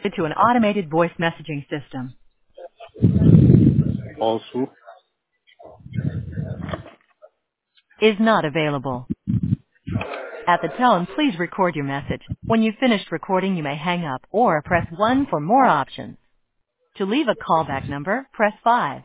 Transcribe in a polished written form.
to an automated voice messaging system. Also, Is not available. At the tone, please record your message. When you've finished recording, you may hang up or press 1 for more options. To leave a callback number, press 5.